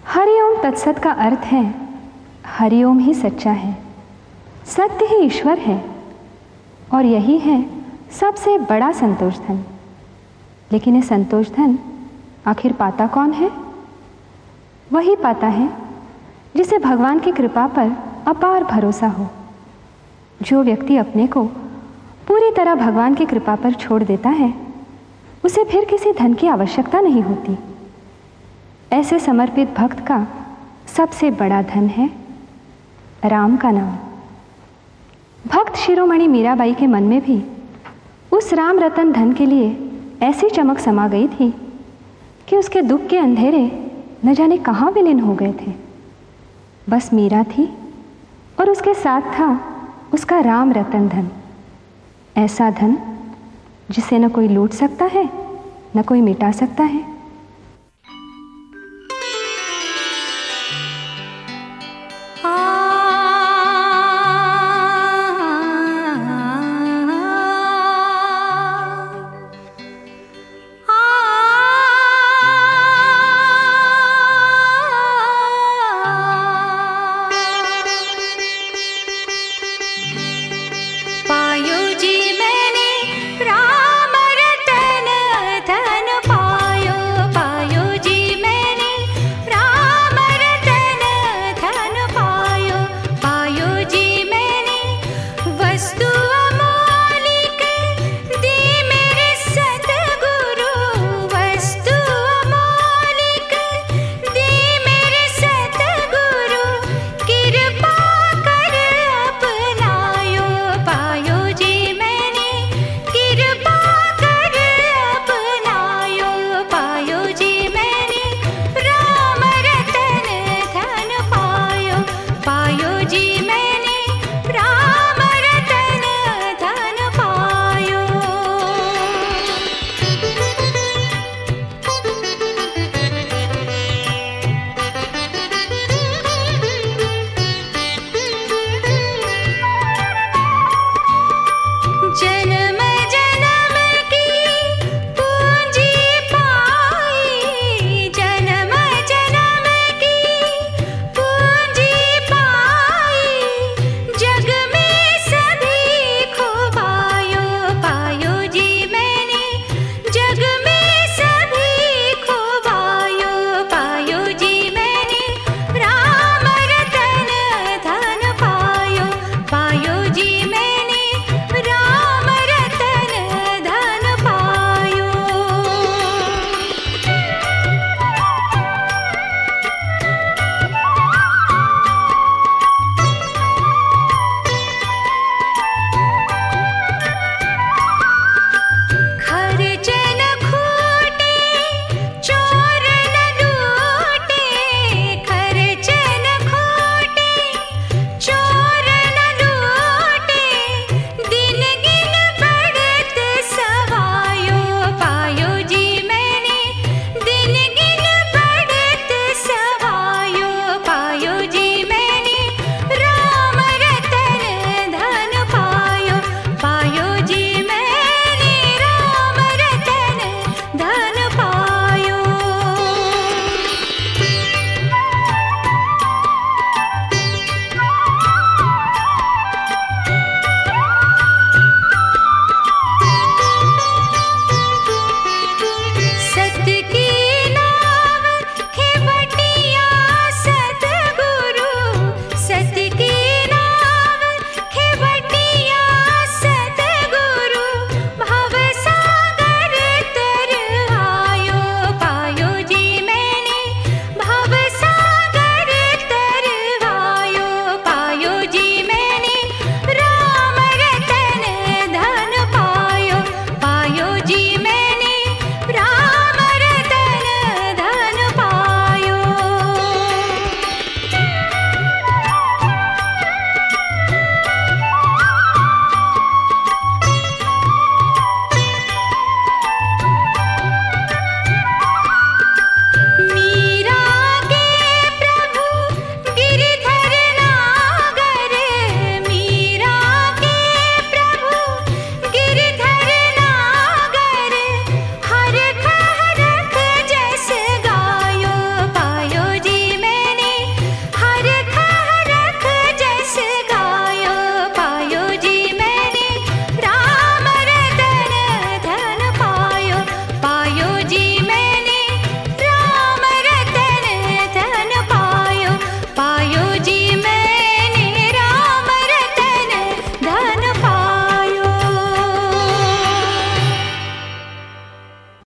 हरिओम तत्सत का अर्थ है हरिओम ही सच्चा है, सत्य ही ईश्वर है और यही है सबसे बड़ा संतोष धन। लेकिन ये संतोष धन आखिर पाता कौन है? वही पाता है जिसे भगवान की कृपा पर अपार भरोसा हो। जो व्यक्ति अपने को पूरी तरह भगवान की कृपा पर छोड़ देता है, उसे फिर किसी धन की आवश्यकता नहीं होती। ऐसे समर्पित भक्त का सबसे बड़ा धन है राम का नाम। भक्त शिरोमणि मीराबाई के मन में भी उस राम रतन धन के लिए ऐसी चमक समा गई थी कि उसके दुख के अंधेरे न जाने कहाँ विलीन हो गए थे। बस मीरा थी और उसके साथ था उसका राम रतन धन, ऐसा धन जिसे न कोई लूट सकता है, न कोई मिटा सकता है।